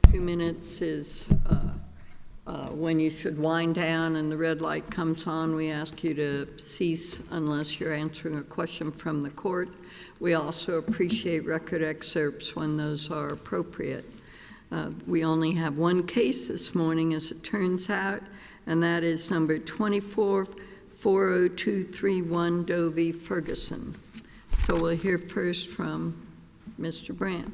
2 minutes is when you should wind down and the red light comes on. We ask you to cease unless you're answering a question from the court. We also appreciate record excerpts when those are appropriate. We only have one case this morning, as it turns out, and that is number 24-40231, Doe v. Ferguson. So we'll hear first from Mr. Brandt.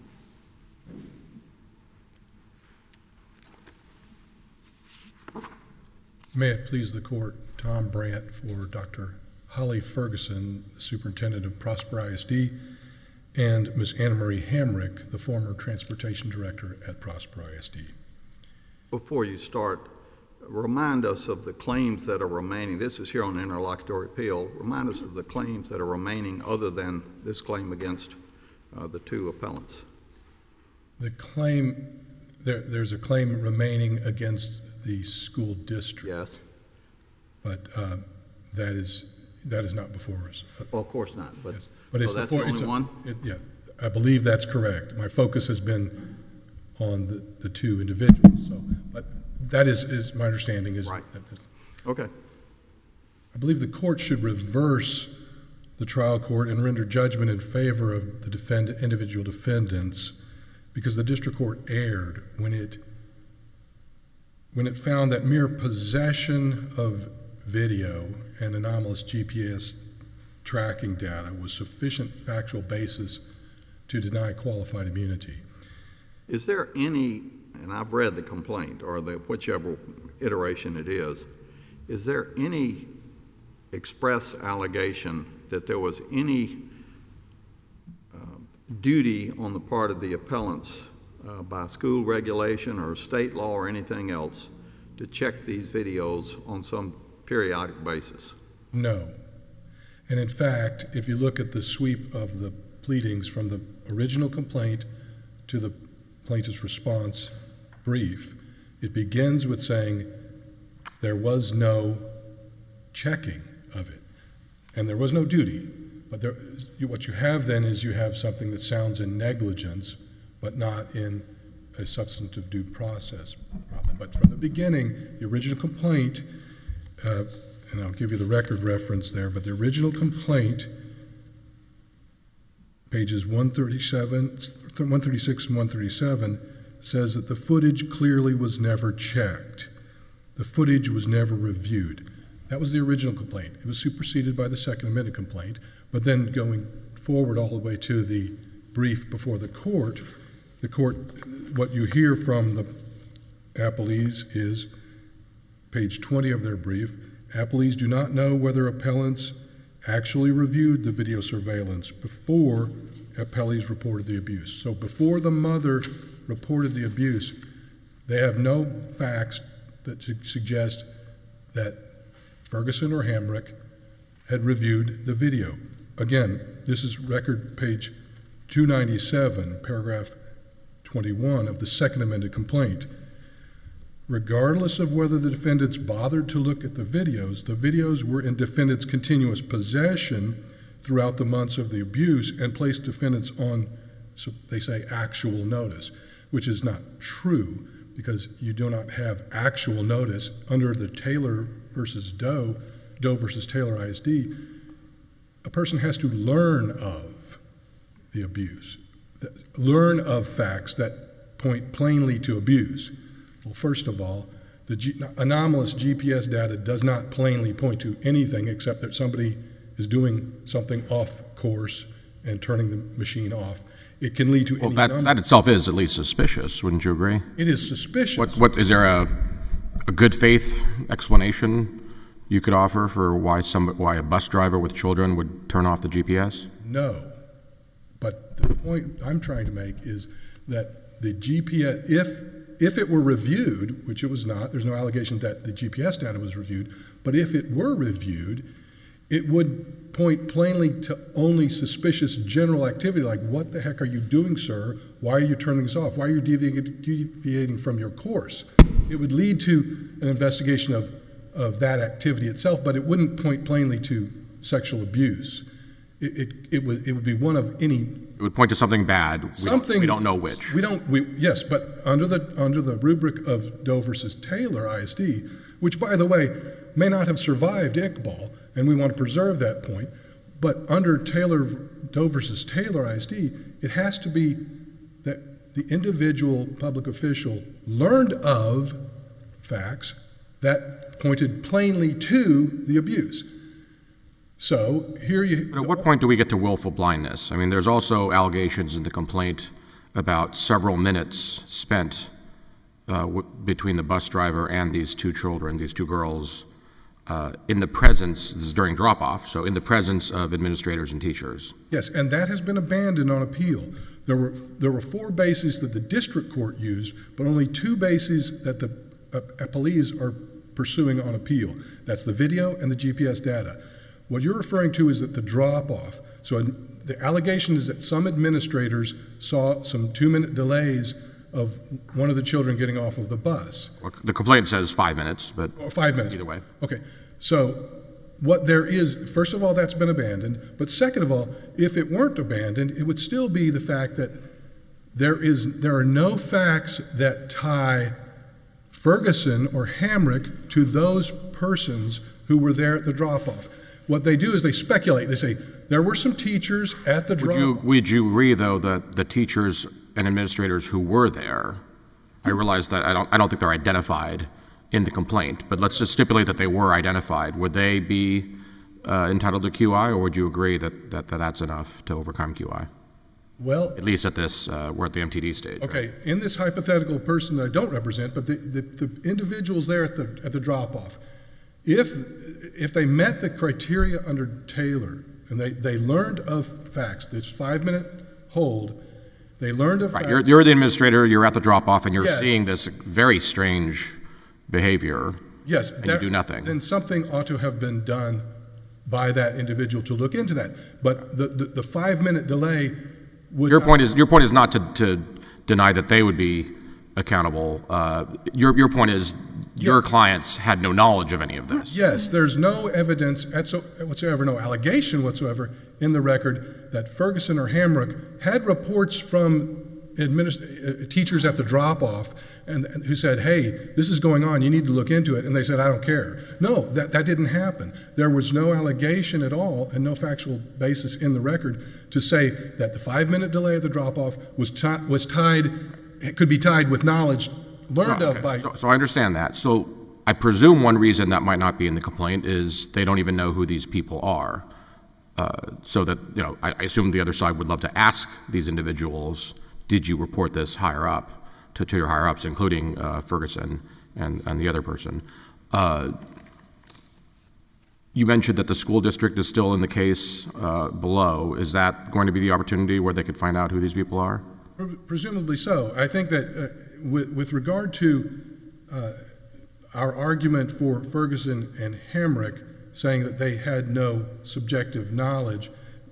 May it please the court, Tom Brandt for Dr. Holly Ferguson, the Superintendent of Prosper ISD, and Ms. Anna Marie Hamrick, the former Transportation Director at Prosper ISD. Before you start, remind us of the claims that are remaining. This is here on interlocutory appeal. Remind us of the claims that are remaining other than this claim against the two appellants. The claim, there's a claim remaining against the school district. Yes. But that is not before us. Well, of course not. But, yes. But it's that's the only one? Yeah, I believe that's correct. My focus has been on the two individuals. So, but that is my understanding is right. That okay. I believe the court should reverse the trial court and render judgment in favor of the individual defendants, because the district court erred when it found that mere possession of video and anomalous GPS tracking data was sufficient factual basis to deny qualified immunity. Is there any, and I've read the complaint or whichever iteration it is there any express allegation that there was any duty on the part of the appellants by school regulation or state law or anything else to check these videos on some periodic basis? No. And in fact, if you look at the sweep of the pleadings from the original complaint to the plaintiff's response brief, it begins with saying there was no checking of it and there was no duty. But what you have then is you have something that sounds in negligence but not in a substantive due process problem. But from the beginning, the original complaint, and I'll give you the record reference there, but the original complaint, pages 136 and 137, says that the footage clearly was never checked. The footage was never reviewed. That was the original complaint. It was superseded by the second amended complaint, but then going forward all the way to the brief before the court, what you hear from the appellees is page 20 of their brief. Appellees do not know whether appellants actually reviewed the video surveillance before appellees reported the abuse. So before the mother reported the abuse, they have no facts that suggest that Ferguson or Hamrick had reviewed the video. Again, this is record page 297, paragraph 21 of the second amended complaint. Regardless of whether the defendants bothered to look at the videos were in defendants' continuous possession throughout the months of the abuse and placed defendants on, so they say, actual notice, which is not true because you do not have actual notice under the Taylor versus Doe versus Taylor ISD. A person has to learn of the abuse, learn of facts that point plainly to abuse. Well, first of all, the anomalous GPS data does not plainly point to anything except that somebody is doing something off course and turning the machine off. It can lead to any number. That itself is at least suspicious, wouldn't you agree? It is suspicious. What is there a good faith explanation you could offer for why a bus driver with children would turn off the GPS? No. But the point I'm trying to make is that the GPS, if it were reviewed, which it was not, there's no allegation that the GPS data was reviewed, but if it were reviewed, it would point plainly to only suspicious general activity, like what the heck are you doing, sir? Why are you turning this off? Why are you deviating from your course? It would lead to an investigation of that activity itself, but it wouldn't point plainly to sexual abuse. it would be one of any. It would point to something bad. We don't know which. Yes, but under the rubric of Doe versus Taylor ISD, which, by the way, may not have survived Iqbal, and we want to preserve that point, but under Doe versus Taylor ISD, it has to be that the individual public official learned of facts that pointed plainly to the abuse. So here you... But at what point do we get to willful blindness? I mean, there's also allegations in the complaint about several minutes spent between the bus driver and these two children, these two girls, in the presence, this is during drop-off, so in the presence of administrators and teachers. Yes, and that has been abandoned on appeal. There were 4 bases that the district court used, but only 2 bases that the appellees are pursuing on appeal. That's the video and the GPS data. What you're referring to is that the drop-off. So the allegation is that some administrators saw some 2-minute delays of one of the children getting off of the bus. Well, the complaint says 5 minutes, but or 5 minutes. Either way. Okay. So what there is, first of all, that's been abandoned. But second of all, if it weren't abandoned, it would still be the fact that there are no facts that tie Ferguson or Hamrick to those persons who were there at the drop-off. What they do is they speculate. They say, there were some teachers at the drop-off. Would you agree, though, that the teachers and administrators who were there, I realize that I don't think they're identified in the complaint, but let's just stipulate that they were identified. Would they be entitled to QI, or would you agree that that's enough to overcome QI? Well, at least at this, we're at the MTD stage. Okay, right? In this hypothetical person that I don't represent, but the individuals there at the drop-off, if they met the criteria under Taylor and they learned of facts, this 5-minute hold, they learned of right. facts. You're the administrator, you're at the drop-off, and you're Yes. seeing this very strange behavior. Yes, and you do nothing. Then something ought to have been done by that individual to look into that. But the 5-minute delay would Your point is not to deny that they would be accountable. Your point is your clients had no knowledge of any of this. Yes, there's no evidence whatsoever, no allegation whatsoever in the record that Ferguson or Hamrick had reports from teachers at the drop-off and who said, hey, this is going on, you need to look into it, and they said, I don't care. No, that didn't happen. There was no allegation at all and no factual basis in the record to say that the 5-minute delay at the drop-off was tied, it could be tied with knowledge learned of by... So I understand that. So I presume one reason that might not be in the complaint is they don't even know who these people are. So that, I assume the other side would love to ask these individuals, did you report this higher up to your higher ups, including Ferguson and the other person? You mentioned that the school district is still in the case below. Is that going to be the opportunity where they could find out who these people are? Presumably so. I think that with regard to our argument for Ferguson and Hamrick saying that they had no subjective knowledge,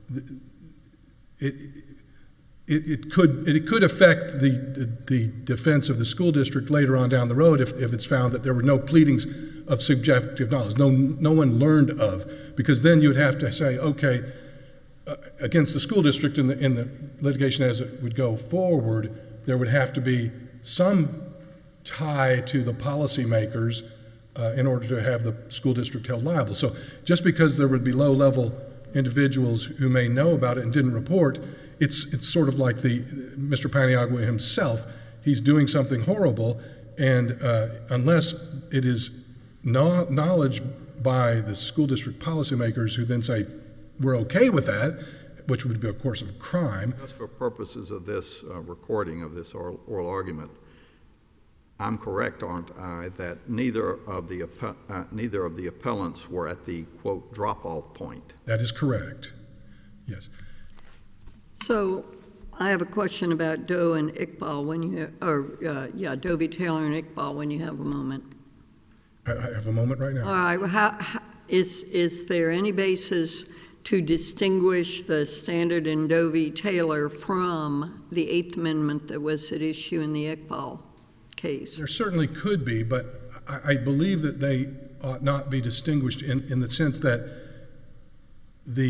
it could affect the defense of the school district later on down the road if it's found that there were no pleadings of subjective knowledge, no one learned of, because then you would have to say, okay, against the school district in the litigation as it would go forward, there would have to be some tie to the policymakers in order to have the school district held liable. So just because there would be low-level individuals who may know about it and didn't report, it's sort of like Mr. Paniagua himself. He's doing something horrible, and unless it is knowledge by the school district policymakers who then say, we're okay with that, which would be, of course, a crime. Just for purposes of this recording of this oral argument, I'm correct, aren't I, that neither of the appellants were at the, quote, drop-off point? That is correct, yes. So I have a question about Doe and Iqbal Doe v. Taylor and Iqbal when you have a moment. I have a moment right now. All right, is there any basis to distinguish the standard in Doe v. Taylor from the Eighth Amendment that was at issue in the Iqbal case? There certainly could be, but I believe that they ought not be distinguished in the sense that the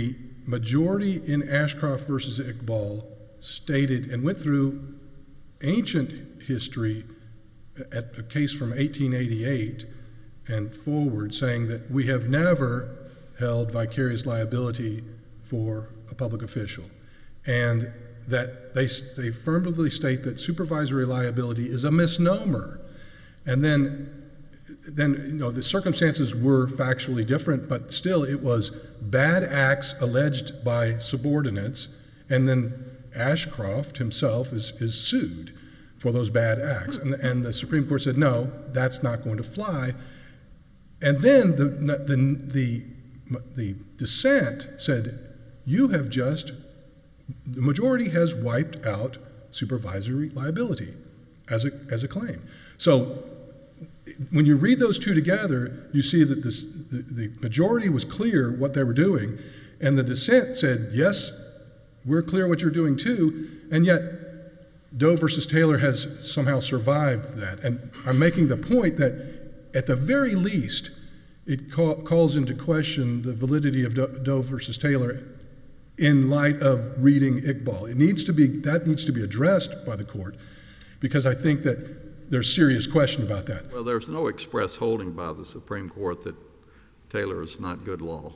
majority in Ashcroft versus Iqbal stated and went through ancient history at a case from 1888 and forward, saying that we have never held vicarious liability for a public official, and that they firmly state that supervisory liability is a misnomer. And then the circumstances were factually different, but still it was bad acts alleged by subordinates, and then Ashcroft himself is sued for those bad acts. And the Supreme Court said, no, that's not going to fly. And then the dissent said, the majority has wiped out supervisory liability as a claim. So when you read those two together, you see that the majority was clear what they were doing, and the dissent said, yes, we're clear what you're doing too, and yet Doe versus Taylor has somehow survived that. And I'm making the point that at the very least, it calls into question the validity of Doe versus Taylor in light of reading Iqbal. That needs to be addressed by the court, because I think that there's serious question about that. Well, there's no express holding by the Supreme Court that Taylor is not good law.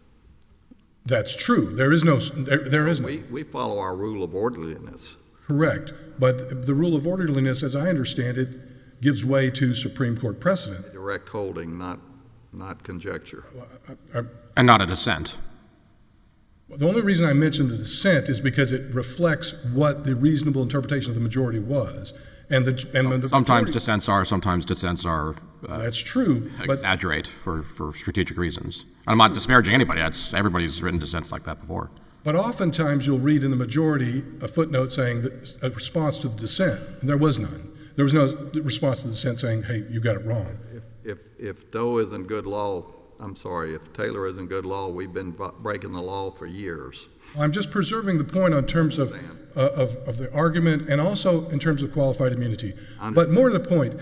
That's true. There is no. We follow our rule of orderliness. Correct. But the rule of orderliness, as I understand it, gives way to Supreme Court precedent. Direct holding, not conjecture. And not a dissent. The only reason I mentioned the dissent is because it reflects what the reasonable interpretation of the majority was. Sometimes dissents are. That's true. Exaggerate for strategic reasons. I'm not disparaging anybody. Everybody's written dissents like that before. But oftentimes you'll read in the majority a footnote saying that a response to the dissent, and there was none. There was no response to the dissent saying, hey, you got it wrong. If Doe isn't good law, I'm sorry, if Taylor isn't good law, we've been breaking the law for years. I'm just preserving the point in terms of the argument, and also in terms of qualified immunity. But more to the point,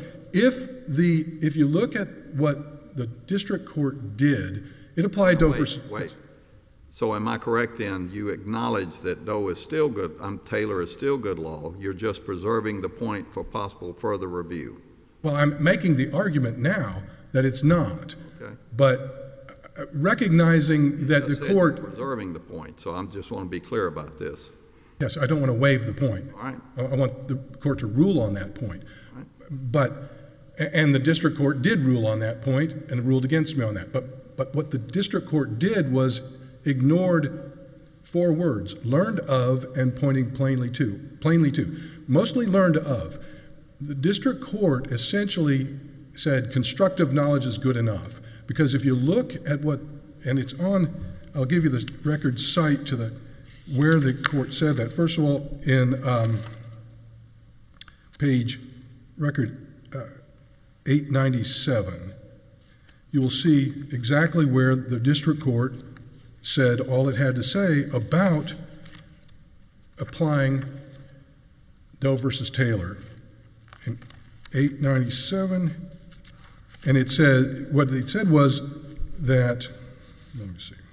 if you look at what the district court did, it applied Doe versus... Wait. So am I correct then? You acknowledge that Doe is still good, Taylor is still good law. You're just preserving the point for possible further review. Well, I'm making the argument now that it's not. Okay. But recognizing that the court... You're preserving the point, so I just want to be clear about this. Yes, I don't want to waive the point. All right. I want the court to rule on that point. All right. And the district court did rule on that point and ruled against me on that. But what the district court did was ignored 4 words: learned of and pointing plainly to. Mostly learned of. The district court essentially said constructive knowledge is good enough, because if you look at and it's on, I'll give you the record cite to where the court said that. First of all, in page record 897, you will see exactly where the district court said all it had to say about applying Doe versus Taylor. In 897, and it said, what it said was that, let me see.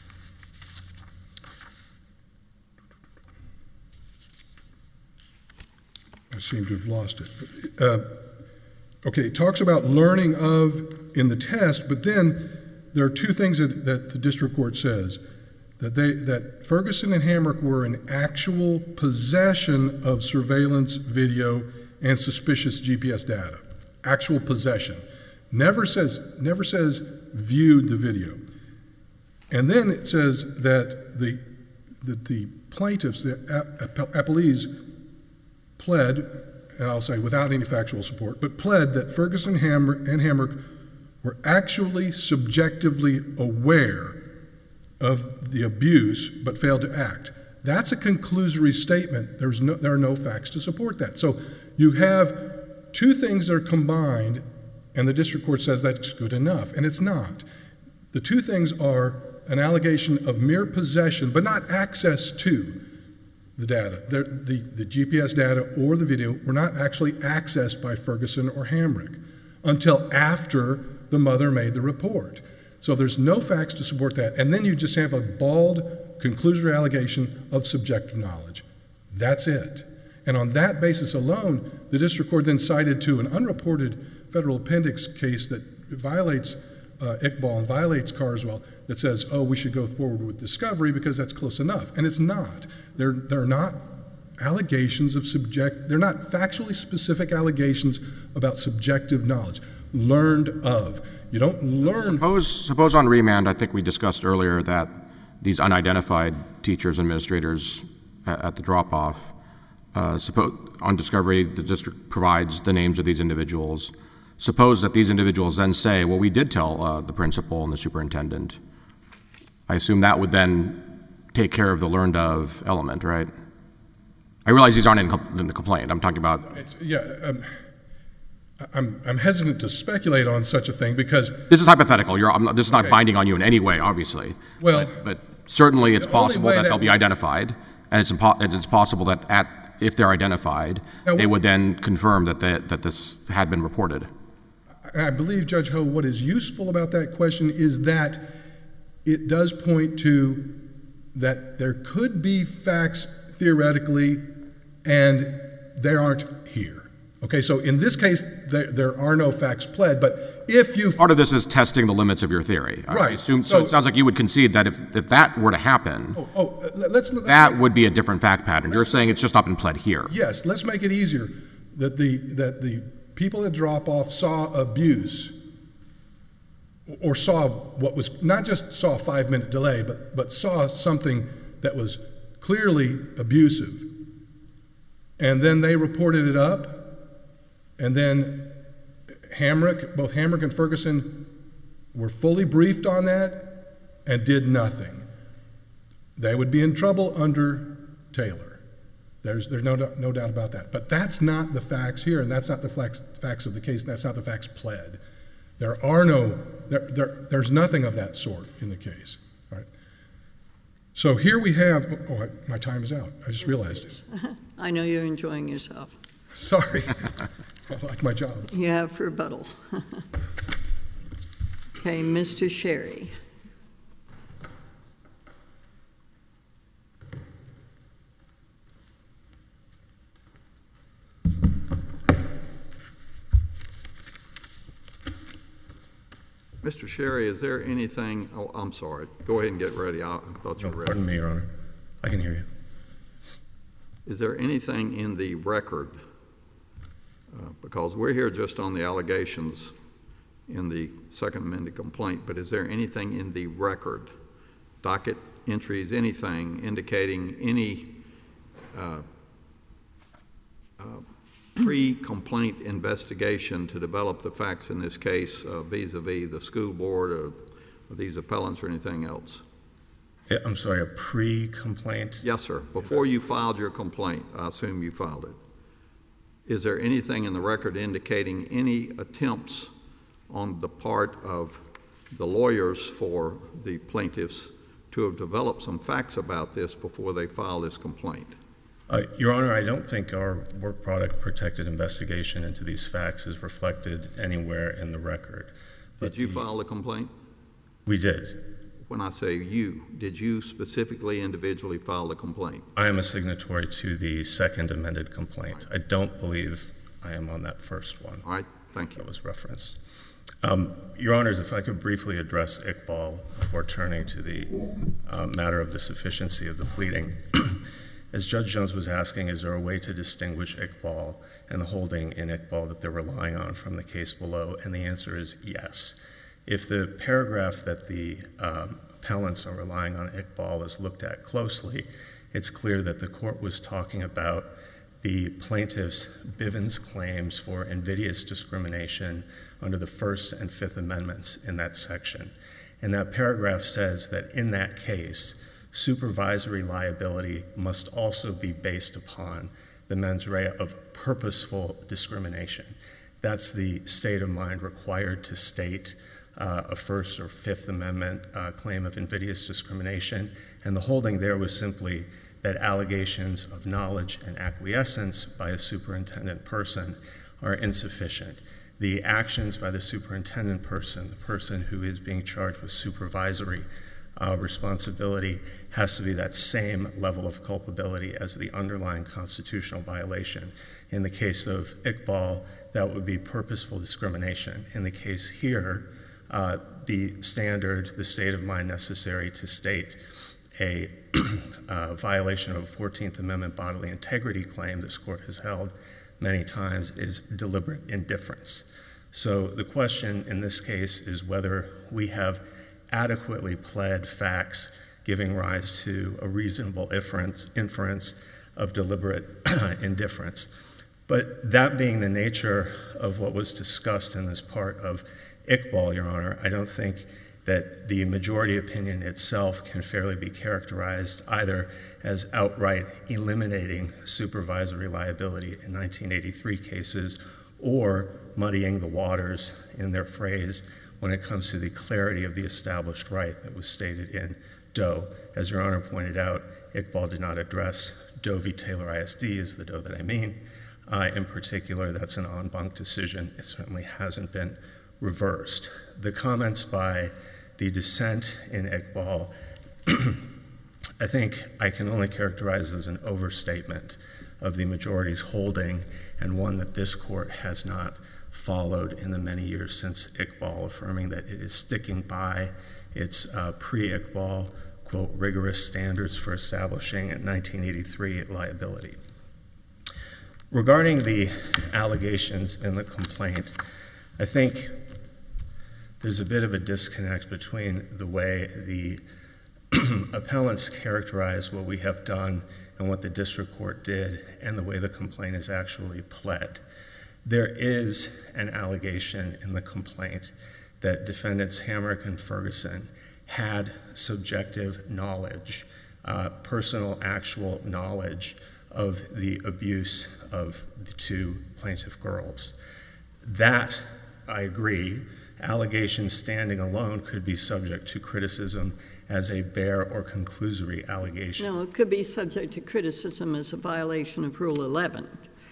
I seem to have lost it. Okay, it talks about learning of in the test, but then there are 2 things that the district court says. That Ferguson and Hamrick were in actual possession of surveillance video and suspicious GPS data. Actual possession. Never says viewed the video. And then it says that the plaintiffs, the appellees, pled, and I'll say without any factual support, but pled that Ferguson and Hamrick were actually subjectively aware of the abuse but failed to act. That's a conclusory statement. There are no facts to support that. So you have 2 things that are combined, and the district court says that's good enough, and it's not. The 2 things are an allegation of mere possession, but not access to the data. The GPS data or the video were not actually accessed by Ferguson or Hamrick until after the mother made the report. So there's no facts to support that. And then you just have a bald conclusory allegation of subjective knowledge. That's it. And on that basis alone, the district court then cited to an unreported federal appendix case that violates Iqbal and violates Carswell that says, oh, we should go forward with discovery because that's close enough. And it's not. They're not allegations of they're not factually specific allegations about subjective knowledge. Learned of. You don't learn. Suppose on remand, I think we discussed earlier that these unidentified teachers, administrators at the drop-off, suppose on discovery, the district provides the names of these individuals. Suppose that these individuals then say, well, we did tell the principal and the superintendent. I assume that would then take care of the learned of element, right? I realize these aren't in the complaint. I'm talking about... I'm hesitant to speculate on such a thing because... This is hypothetical. This is not binding on you in any way, obviously. Well, but certainly it's possible that they'll be identified, and it's possible that if they're identified, they would then confirm that this had been reported. I believe, Judge Ho, what is useful about that question is that it does point to that there could be facts theoretically, and they aren't here. Okay, so in this case, there are no facts pled, but if you... Part of this is testing the limits of your theory. Right. So it sounds like you would concede that if that were to happen, that would be a different fact pattern. You're saying it's just not been pled here. Yes, let's make it easier. That the people at drop-off saw abuse, or saw what was, not just saw a 5-minute delay, but saw something that was clearly abusive. And then they reported it up, and then both Hamrick and Ferguson were fully briefed on that and did nothing. They would be in trouble under Taylor. There's no doubt about that. But that's not the facts here, and that's not the facts of the case, and that's not the facts pled. There's nothing of that sort in the case. All right. So here we have, my time is out. I just realized it. I know you're enjoying yourself. Sorry. I like my job. You have rebuttal. Okay, Mr. Sherry. Mr. Sherry, is there anything, I'm sorry, go ahead and get ready. I thought you were ready. Pardon me, Your Honor. I can hear you. Is there anything in the record, because we're here just on the allegations in the Second Amendment complaint, but is there anything in the record, docket entries, anything indicating any pre-complaint investigation to develop the facts in this case vis-a-vis the school board or these appellants or anything else? I'm sorry, a pre-complaint? Yes, sir. Before you filed your complaint, I assume you filed it. Is there anything in the record indicating any attempts on the part of the lawyers for the plaintiffs to have developed some facts about this before they filed this complaint? Your Honor, I don't think our work product protected investigation into these facts is reflected anywhere in the record. Did you file the complaint? We did. When I say you, did you specifically individually file the complaint? I am a signatory to the second amended complaint. I don't believe I am on that first one. All right, thank you. That was referenced. Your Honors, if I could briefly address Iqbal before turning to the matter of the sufficiency of the pleading. As Judge Jones was asking, is there a way to distinguish Iqbal and the holding in Iqbal that they're relying on from the case below? And the answer is yes. If the paragraph that the appellants are relying on Iqbal is looked at closely, it's clear that the court was talking about the plaintiff's Bivens claims for invidious discrimination under the First and Fifth Amendments in that section. And that paragraph says that in that case, supervisory liability must also be based upon the mens rea of purposeful discrimination. That's the state of mind required to state a First or Fifth Amendment claim of invidious discrimination. And the holding there was simply that allegations of knowledge and acquiescence by a superintendent person are insufficient. The actions by the superintendent person, the person who is being charged with supervisory responsibility has to be that same level of culpability as the underlying constitutional violation. In the case of Iqbal, that would be purposeful discrimination. In the case here, the standard, the state of mind necessary to state a violation of a 14th Amendment bodily integrity claim this court has held many times is deliberate indifference. So the question in this case is whether we have adequately pled facts giving rise to a reasonable inference of deliberate indifference. But that being the nature of what was discussed in this part of Iqbal, Your Honor, I don't think that the majority opinion itself can fairly be characterized either as outright eliminating supervisory liability in 1983 cases or muddying the waters in their phrase when it comes to the clarity of the established right that was stated in Doe. As Your Honor pointed out, Iqbal did not address Doe v. Taylor ISD is the Doe that I mean. In particular, that's an en banc decision. It certainly hasn't been reversed. The comments by the dissent in Iqbal, I think I can only characterize as an overstatement of the majority's holding and one that this court has not followed in the many years since Iqbal, affirming that it is sticking by its pre-Iqbal, quote, rigorous standards for establishing in 1983 liability. Regarding the allegations in the complaint, I think there's a bit of a disconnect between the way the appellants characterize what we have done and what the district court did and the way the complaint is actually pled. There is an allegation in the complaint that defendants Hamrick and Ferguson had subjective knowledge, personal actual knowledge of the abuse of the two plaintiff girls. That, I agree, allegations standing alone could be subject to criticism as a bare or conclusory allegation. No, it could be subject to criticism as a violation of Rule 11.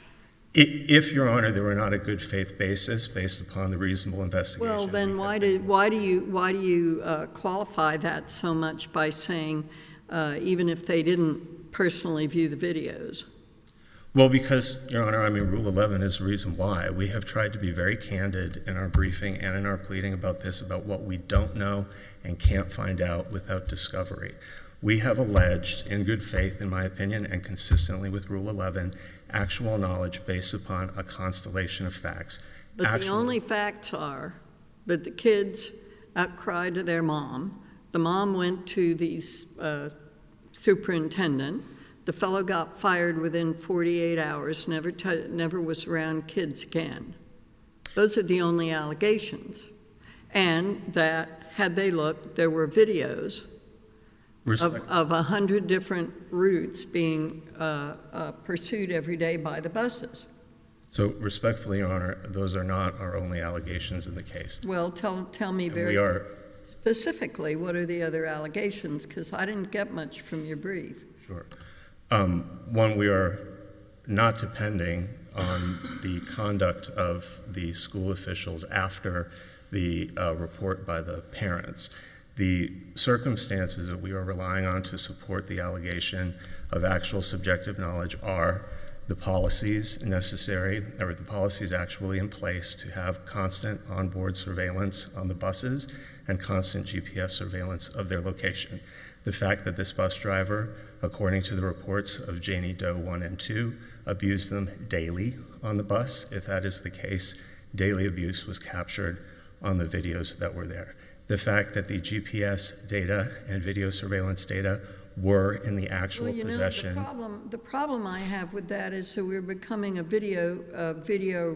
If, Your Honor, there were not a good faith basis based upon the reasonable investigation. Well, then why do you qualify that so much by saying even if they didn't personally view the videos? Well, because, Your Honor, I mean, Rule 11 is the reason why. We have tried to be very candid in our briefing and in our pleading about this, about what we don't know and can't find out without discovery. We have alleged, in good faith, in my opinion, and consistently with Rule 11, actual knowledge based upon a constellation of facts. But the only facts are that the kids outcried to their mom. The mom went to the superintendent. The fellow got fired within 48 hours, never was around kids again. Those are the only allegations. And that, had they looked, there were videos of 100 different routes being pursued every day by the buses. So respectfully, Your Honor, those are not our only allegations in the case. Well, tell me very specifically what are the other allegations, because I didn't get much from your brief. Sure. One, we are not depending on the conduct of the school officials after the report by the parents. The circumstances that we are relying on to support the allegation of actual subjective knowledge are the policies necessary, or the policies actually in place to have constant onboard surveillance on the buses and constant GPS surveillance of their location. The fact that this bus driver, according to the reports of Janie Doe 1 and 2, abused them daily on the bus. If that is the case, daily abuse was captured on the videos that were there. The fact that the GPS data and video surveillance data were in the actual possession. The problem I have with that is that we're becoming a video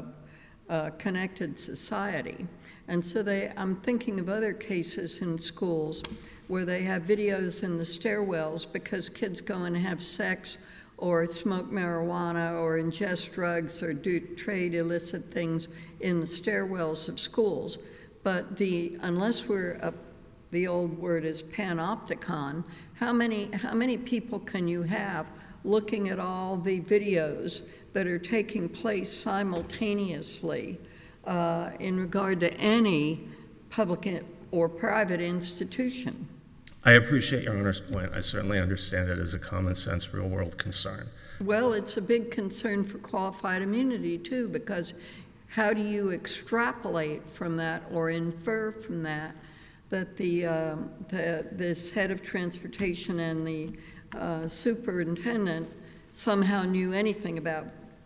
connected society. And so I'm thinking of other cases in schools where they have videos in the stairwells because kids go and have sex or smoke marijuana or ingest drugs or trade illicit things in the stairwells of schools. But unless the old word is panopticon, how many people can you have looking at all the videos that are taking place simultaneously in regard to any public or private institution? I appreciate Your Honor's point. I certainly understand it as a common sense, real world concern. Well, it's a big concern for qualified immunity too, because how do you extrapolate from that or infer from that that this head of transportation and the superintendent somehow knew anything about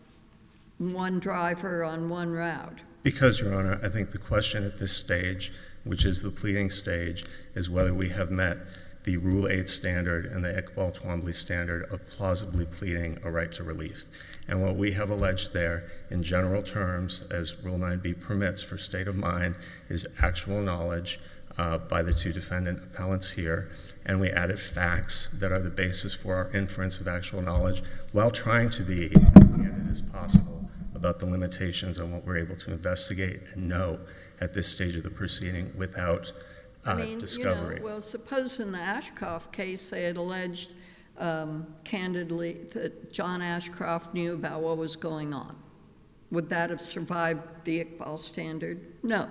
one driver on one route? Because, Your Honor, I think the question at this stage, which is the pleading stage, is whether we have met the Rule 8 standard and the Iqbal Twombly standard of plausibly pleading a right to relief. And what we have alleged there, in general terms, as Rule 9b permits for state of mind, is actual knowledge by the two defendant appellants here. And we added facts that are the basis for our inference of actual knowledge while trying to be as candid as possible about the limitations on what we're able to investigate and know at this stage of the proceeding without discovery. Well, suppose in the Ashcroft case they had alleged candidly that John Ashcroft knew about what was going on. Would that have survived the Iqbal standard? No.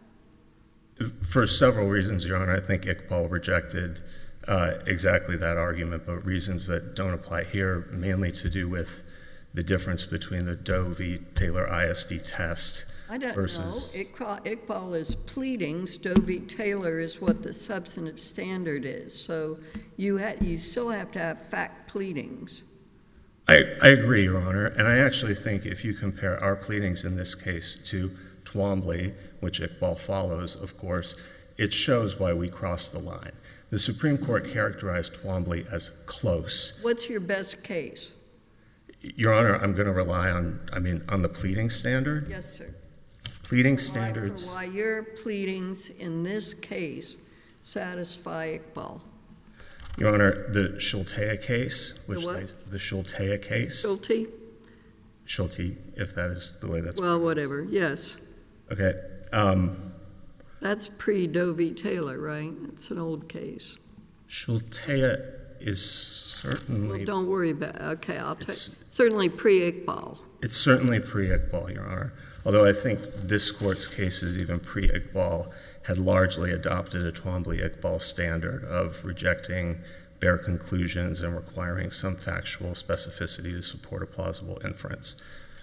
For several reasons, Your Honor. I think Iqbal rejected exactly that argument, but reasons that don't apply here, mainly to do with the difference between the Doe v. Taylor ISD test versus... I don't know. Iqbal is pleadings. Doe v. Taylor is what the substantive standard is. So you still have to have fact pleadings. I agree, Your Honor. And I actually think if you compare our pleadings in this case to Twombly, which Iqbal follows, of course, it shows why we crossed the line. The Supreme Court characterized Twombly as close. What's your best case? Your Honor, I'm going to rely on the pleading standard. Yes, sir. Pleading standards. Why your pleadings in this case satisfy Iqbal? Your Honor, the Schultea case, The what? The Schultea case. Schulte? Schulte, if that is the way that's... Well, whatever, yes. Okay. That's pre-Doe v. Taylor, right? It's an old case. Schultea is certainly... Well, don't worry about it. Okay, I'll take... Certainly pre-Iqbal. It's certainly pre-Iqbal, Your Honor. Although I think this Court's cases, even pre-Iqbal, had largely adopted a Twombly-Iqbal standard of rejecting bare conclusions and requiring some factual specificity to support a plausible inference.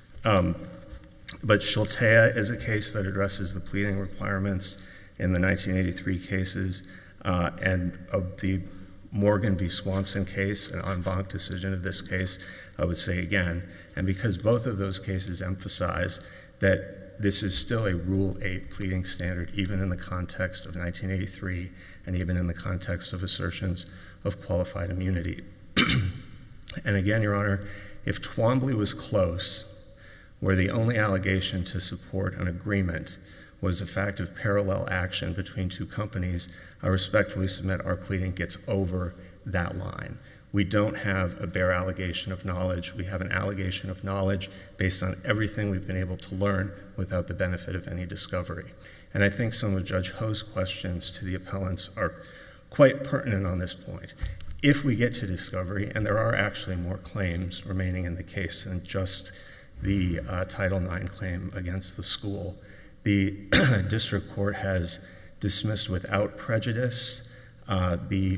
But Schultea is a case that addresses the pleading requirements in the 1983 cases, and of the Morgan v. Swanson case, an en banc decision of this case, I would say again, and because both of those cases emphasize that this is still a Rule 8 pleading standard, even in the context of 1983 and even in the context of assertions of qualified immunity. And again, Your Honor, if Twombly was close, where the only allegation to support an agreement was the fact of parallel action between two companies, I respectfully submit our pleading gets over that line. We don't have a bare allegation of knowledge. We have an allegation of knowledge based on everything we've been able to learn without the benefit of any discovery. And I think some of Judge Ho's questions to the appellants are quite pertinent on this point. If we get to discovery, and there are actually more claims remaining in the case than just the Title IX claim against the school, the district court has dismissed without prejudice the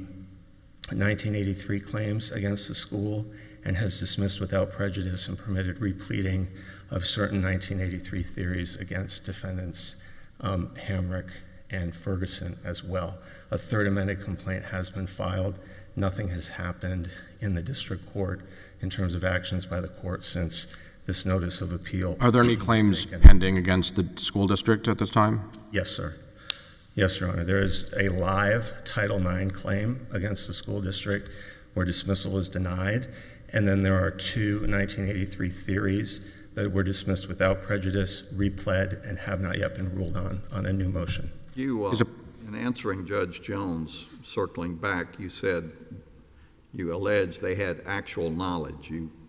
1983 claims against the school and has dismissed without prejudice and permitted repleading of certain 1983 theories against defendants Hamrick and Ferguson as well. A third amended complaint has been filed. Nothing has happened in the district court in terms of actions by the court since this notice of appeal. Are there any claims pending against the school district at this time? Yes, sir. Yes, Your Honor. There is a live Title IX claim against the school district where dismissal is denied, and then there are two 1983 theories that were dismissed without prejudice, repled, and have not yet been ruled on a new motion. You, in answering Judge Jones, circling back, you said you alleged they had actual knowledge,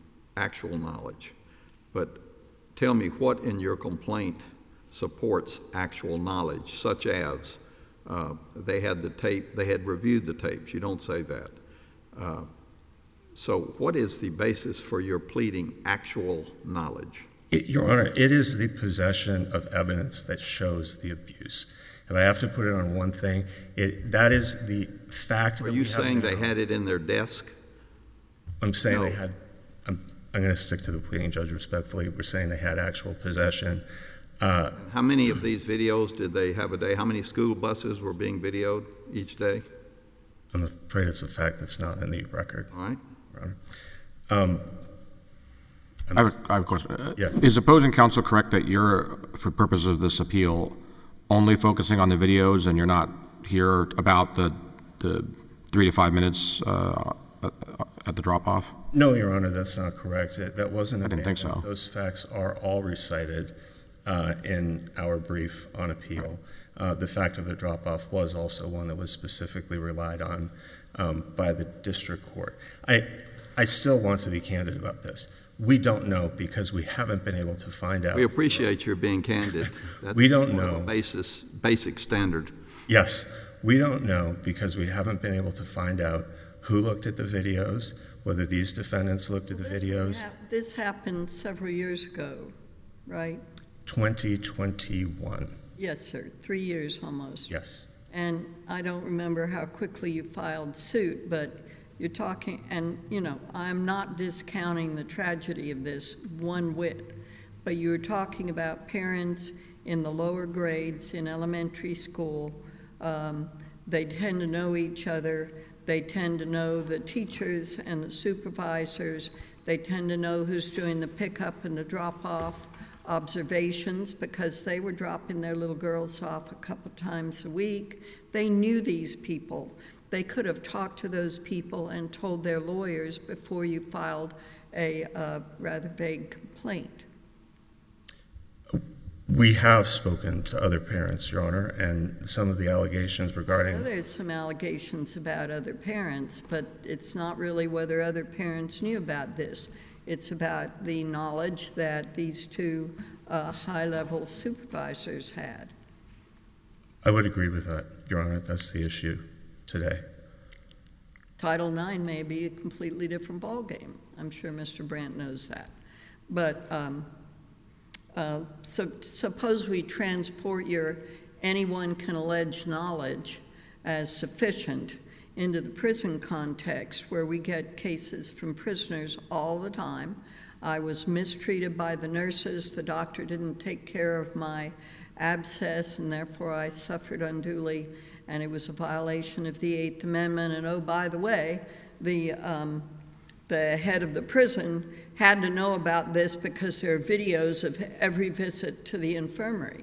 But tell me what in your complaint supports actual knowledge, such as they had the tape, they had reviewed the tapes. You don't say that. So what is the basis for your pleading actual knowledge? Your Honor, it is the possession of evidence that shows the abuse. If I have to put it on one thing, that is the fact Are that you we have saying they now. had it in their desk? I'm saying they No. had, I'm going to stick to the pleading, Judge, respectfully. We're saying they had actual possession. How many of these videos did they have a day? How many school buses were being videoed each day? I'm afraid it's a fact that's not in the record, All right? Your Honor. I have a question. Yeah. Is opposing counsel correct that you're, for purposes of this appeal, only focusing on the videos and you're not here about the 3 to 5 minutes at the drop-off? No, Your Honor, that's not correct. That wasn't I didn't think abandoned. so. Those facts are all recited in our brief on appeal. The fact of the drop-off was also one that was specifically relied on by the district court. I still want to be candid about this. We don't know because we haven't been able to find out. We appreciate your being candid. That's We don't one of know. the basic standard. Yes, we don't know because we haven't been able to find out who looked at the videos, whether these defendants looked at the videos. This happened several years ago, right? 2021, Yes, sir, 3 years almost. yes. And I don't remember how quickly you filed suit, but you're talking, and, you know, I'm not discounting the tragedy of this one whit, but you're talking about parents in the lower grades in elementary school. They tend to know each other. They tend to know the teachers and the supervisors. They tend to know who's doing the pickup and the drop-off observations because they were dropping their little girls off a couple times a week. They knew these people. They could have talked to those people and told their lawyers before you filed a rather vague complaint. We have spoken to other parents, Your Honor, and some of the allegations Well, regarding, there's some allegations about other parents, but it's not really whether other parents knew about this. It's about the knowledge that these two high-level supervisors had. I would agree with that, Your Honor. That's the issue today. Title IX may be a completely different ballgame. I'm sure Mr. Brandt knows that. But so suppose we transport your anyone can allege knowledge as sufficient into the prison context where we get cases from prisoners all the time. I was mistreated by the nurses. The doctor didn't take care of my abscess, and therefore I suffered unduly, and it was a violation of the Eighth Amendment. And oh, by the way, the head of the prison had to know about this because there are videos of every visit to the infirmary.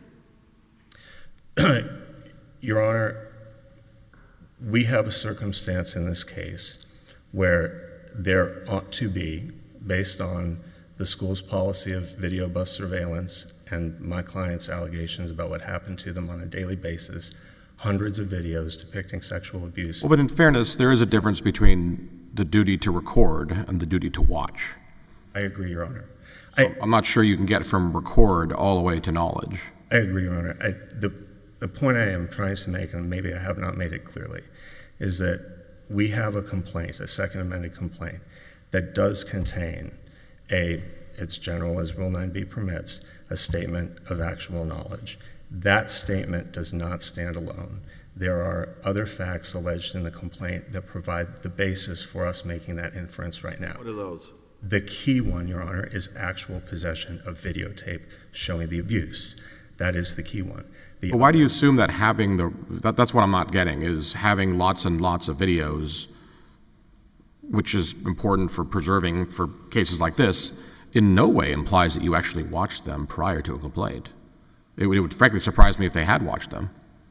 Your Honor, we have a circumstance in this case where there ought to be, based on the school's policy of video bus surveillance and my client's allegations about what happened to them on a daily basis, hundreds of videos depicting sexual abuse. Well, but in fairness, there is a difference between the duty to record and the duty to watch. I agree, Your Honor. I'm not sure you can get from record all the way to knowledge. I agree, Your Honor. The point I am trying to make, and maybe I have not made it clearly, is that we have a complaint, a Second Amendment complaint, that does contain it's general as Rule 9b permits, a statement of actual knowledge. That statement does not stand alone. There are other facts alleged in the complaint that provide the basis for us making that inference right now. What are those? The key one, Your Honor, is actual possession of videotape showing the abuse. That is the key one. But why do you assume that that's what I'm not getting, is having lots and lots of videos, which is important for preserving for cases like this, in no way implies that you actually watched them prior to a complaint. It would frankly surprise me if they had watched them.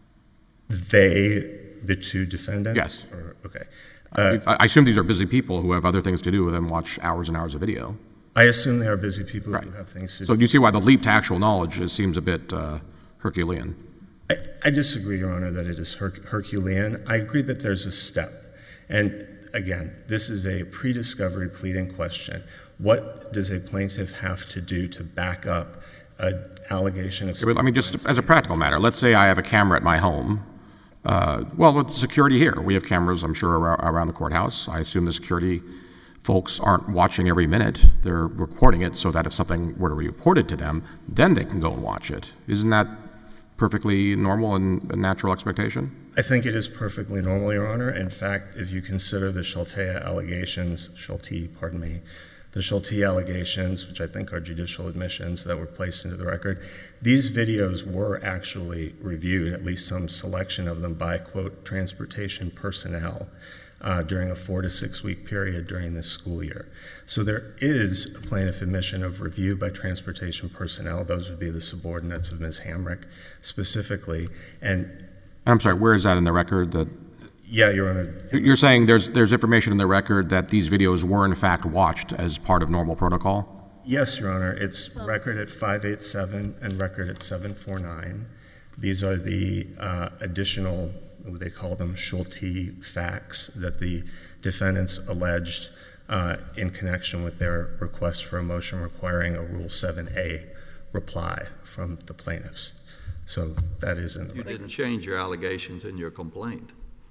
The two defendants? Yes. Okay. I assume these are busy people who have other things to do than watch hours and hours of video. I assume they are busy people Right. who have things to So do. you see why the leap to actual knowledge seems a bit Herculean. I disagree, Your Honor, that it is Herculean. I agree that there's a step. And again, this is a pre-discovery pleading question. What does a plaintiff have to do to back up an allegation of I mean, just as a practical matter, let's say I have a camera at my home. With security here, we have cameras, I'm sure, around the courthouse. I assume the security folks aren't watching every minute. They're recording it so that if something were to be reported to them, then they can go and watch it. Isn't that perfectly normal and a natural expectation? I think it is perfectly normal, Your Honor. In fact, if you consider the Schulte allegations, which I think are judicial admissions that were placed into the record, these videos were actually reviewed, at least some selection of them, by, quote, transportation personnel during a 4 to 6 week period during this school year. So there is a plaintiff admission of review by transportation personnel. Those would be the subordinates of Ms. Hamrick specifically. And I'm sorry, where is that in the record? yeah, Your Honor. You're saying there's information in the record that these videos were in fact watched as part of normal protocol? Yes, Your Honor. It's record at 587 and record at 749. These are the additional, they call them Schulte facts, that the defendants alleged in connection with their request for a motion requiring a Rule 7a reply from the plaintiffs. So that is in the You record. didn't change your allegations in your complaint.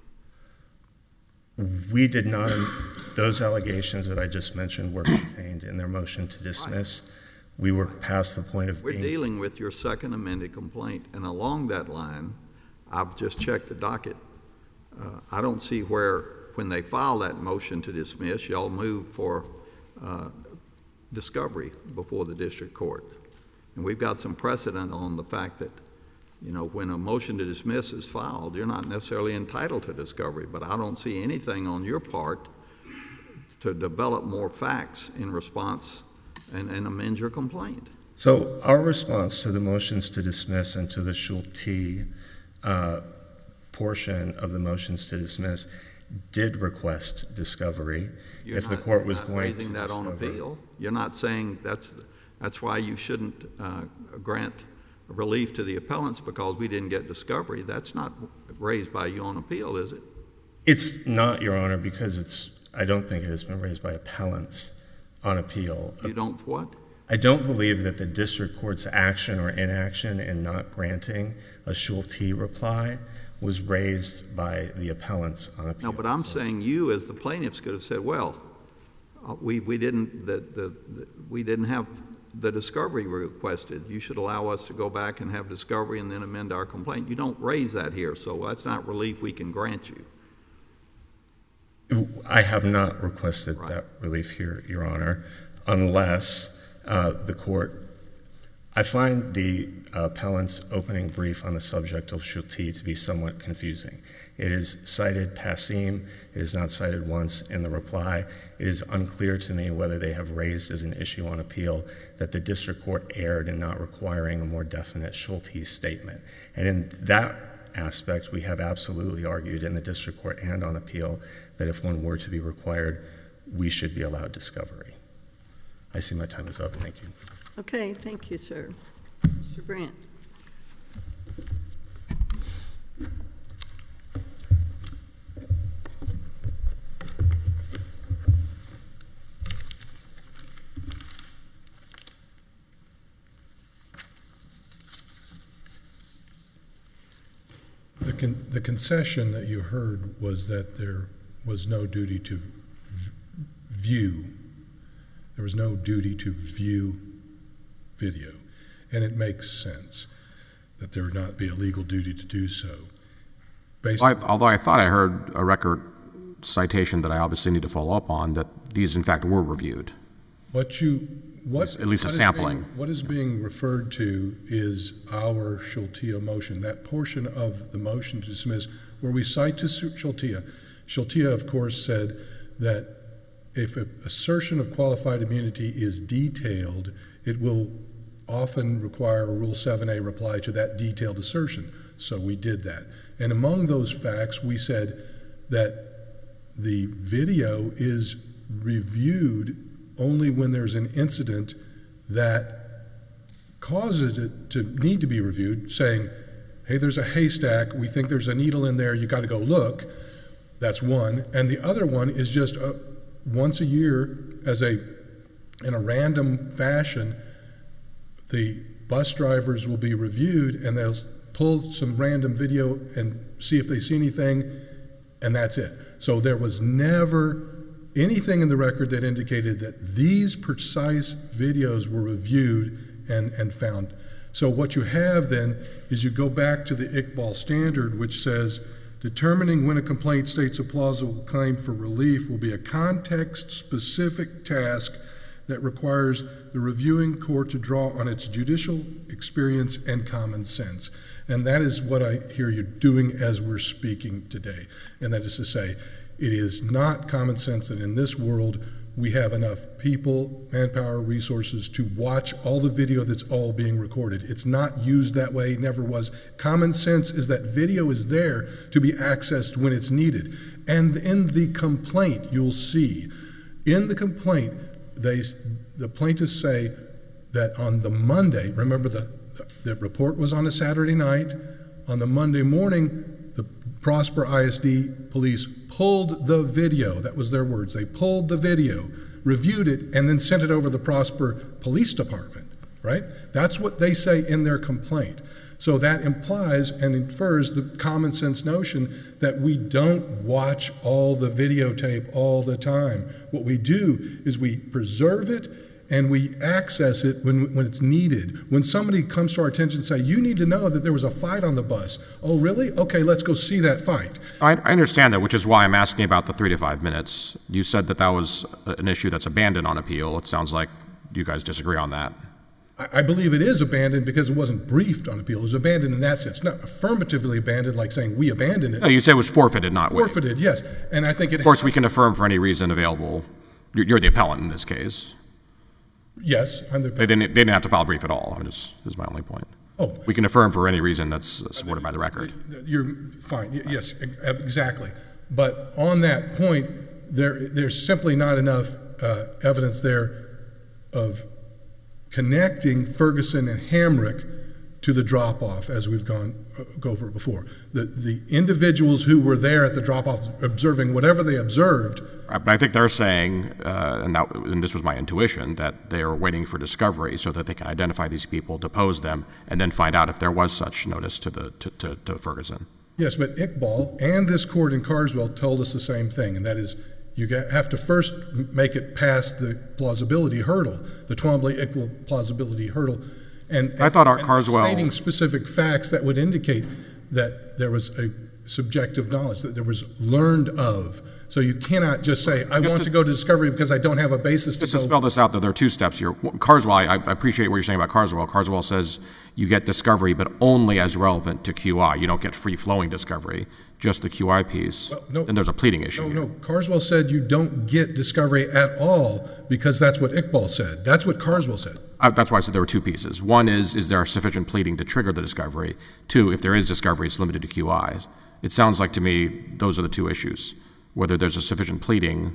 We did not, those allegations that I just mentioned were contained in their motion to dismiss. We were past the point of We're being... dealing with your second amended complaint, and along that line, I've just checked the docket. I don't see where, when they file that motion to dismiss, y'all move for discovery before the district court. And we've got some precedent on the fact that, you know, when a motion to dismiss is filed, you're not necessarily entitled to discovery, but I don't see anything on your part to develop more facts in response and amend your complaint. So our response to the motions to dismiss and to the Schulte portion of the motions to dismiss did request discovery. If the court was going to raising that on discover. appeal, you're not saying that's why you shouldn't grant relief to the appellants because we didn't get discovery. That's not raised by you on appeal, is it? It's not, Your Honor, because I don't think it has been raised by appellants on appeal. You don't what? I don't believe that the district court's action or inaction in not granting a Schulte reply was raised by the appellants on appeal. No, but I'm saying you as the plaintiffs could have said, well, we didn't have the discovery requested. You should allow us to go back and have discovery and then amend our complaint. You don't raise that here, so that's not relief we can grant you. I have not requested that relief here, Your Honor, unless the court... I find the appellant's opening brief on the subject of Schulte to be somewhat confusing. It is cited passim. It is not cited once in the reply. It is unclear to me whether they have raised as an issue on appeal that the district court erred in not requiring a more definite Schulte statement. And in that aspect, we have absolutely argued in the district court and on appeal that if one were to be required, we should be allowed discovery. I see my time is up. Thank you. Okay, thank you, sir. Mr. Brandt. The concession that you heard was that there was no duty to view. There was no duty to view video, and it makes sense that there would not be a legal duty to do so. Although I thought I heard a record citation that I obviously need to follow up on, that these in fact were reviewed. At least a sampling. What is being referred to is our Schulte motion, that portion of the motion to dismiss where we cite to Schulte. Schulte, of course, said that if an assertion of qualified immunity is detailed, it will often require a Rule 7a reply to that detailed assertion. So we did that. And among those facts, we said that the video is reviewed only when there's an incident that causes it to need to be reviewed, saying, hey, there's a haystack, we think there's a needle in there, you got to go look. That's one. And the other one is just once a year, in a random fashion, the bus drivers will be reviewed and they'll pull some random video and see if they see anything, and that's it. So there was never anything in the record that indicated that these precise videos were reviewed and found So what you have then is you go back to the Iqbal standard, which says, determining when a complaint states a plausible claim for relief will be a context-specific task that requires the reviewing court to draw on its judicial experience and common sense. And that is what I hear you doing as we're speaking today. And that is to say, it is not common sense that in this world we have enough people, manpower, resources to watch all the video that's all being recorded. It's not used that way, never was. Common sense is that video is there to be accessed when it's needed. And in the complaint, you'll see, in the complaint, the plaintiffs say that on the Monday, remember the report was on a Saturday night, on the Monday morning, the Prosper ISD police pulled the video. That was their words. They pulled the video, reviewed it, and then sent it over to the Prosper Police Department, right? That's what they say in their complaint. So that implies and infers the common sense notion that we don't watch all the videotape all the time. What we do is we preserve it and we access it when it's needed. When somebody comes to our attention and say, you need to know that there was a fight on the bus. Oh, really? Okay, let's go see that fight. I understand that, which is why I'm asking about the 3 to 5 minutes. You said that was an issue that's abandoned on appeal. It sounds like you guys disagree on that. I believe it is abandoned because it wasn't briefed on appeal. It was abandoned in that sense, not affirmatively abandoned like saying we abandoned it. No, you said it was forfeited, not waived. Forfeited, yes. And I think it... Of course, we can affirm for any reason available. You're the appellant in this case. Yes, I'm the... They didn't have to file a brief at all, is my only point. Oh. We can affirm for any reason that's supported by the record. You're fine. Yes, exactly. But on that point, there's simply not enough evidence there of connecting Ferguson and Hamrick to the drop-off, as we've go over it before. The individuals who were there at the drop-off observing whatever they observed. But I think they're saying, and this was my intuition, that they are waiting for discovery so that they can identify these people, depose them, and then find out if there was such notice to Ferguson. Yes, but Iqbal and this court in Carswell told us the same thing, and that is you have to first make it past the plausibility hurdle, the Twombly-Iqbal plausibility hurdle. And I thought Carswell stating specific facts that would indicate that there was a subjective knowledge, that there was learned of. So you cannot just say, I want to go to discovery because I don't have a basis to go. Just to spell this out, there are two steps here. Carswell, I appreciate what you're saying about Carswell. Carswell says you get discovery, but only as relevant to QI. You don't get free-flowing discovery, just the QI piece. Well, no, and there's a pleading issue here. No, Carswell said you don't get discovery at all because that's what Iqbal said. That's what Carswell said. That's why I said there were two pieces. One is there sufficient pleading to trigger the discovery? Two, if there is discovery, it's limited to QI. It sounds like to me those are the two issues, whether there's a sufficient pleading,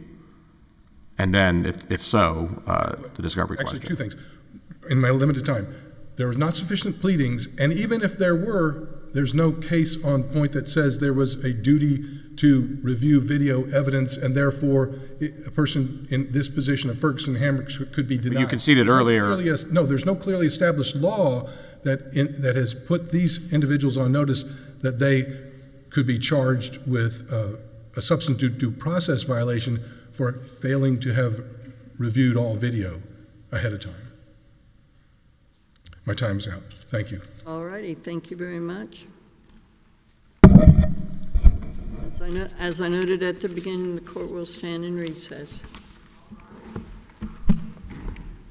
and then, if so, the discovery question. Actually, two things. In my limited time, there was not sufficient pleadings, and even if there were, there's no case on point that says there was a duty to review video evidence, and therefore a person in this position of Ferguson Hamrick could be denied. But you conceded earlier. There's no clearly established law that has put these individuals on notice that they could be charged with a substantive due process violation for failing to have reviewed all video ahead of time. My time's out. Thank you. All righty. Thank you very much. As I noted at the beginning, the court will stand in recess.